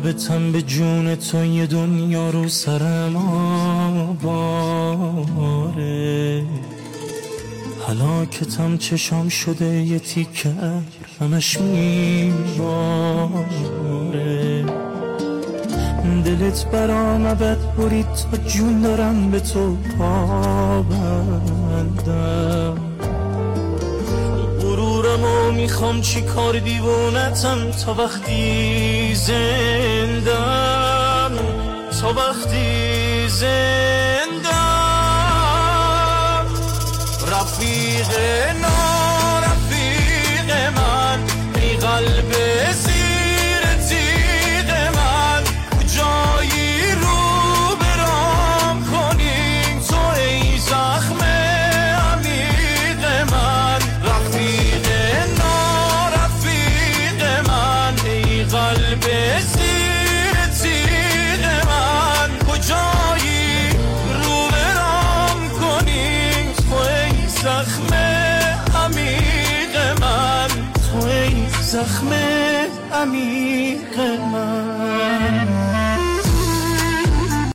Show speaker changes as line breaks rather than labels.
رابطم به جون تو یه دنیا رو سرم آواره، هلاکتم چشام شده یه تیکه همش میباره. دلت برام بد برید تا جون دارم به تو پابندم. غرورمو میخوام چی کار دیوونتم تا وقتی زندم، تا وقتی زندم. رفیق نارفیق من ای قلب زیر تیغ من، جایی رو برام کنیم تو ای زخم عمیق من. رفیق نارفیق من ای قلب زیر تیغ من، کجایی رو برام کنیم تو ای زخم عمیق من، تو ای زخم عمیق من.